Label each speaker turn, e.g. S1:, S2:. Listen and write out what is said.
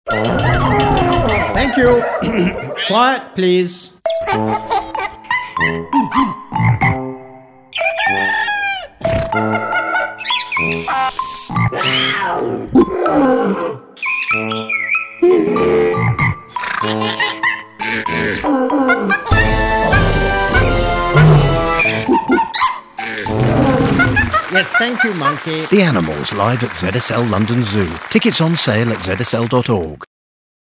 S1: Thank you. Quiet, please. Yes, thank you, Monkey.
S2: The Animals live at ZSL London Zoo. Tickets on sale at zsl.org.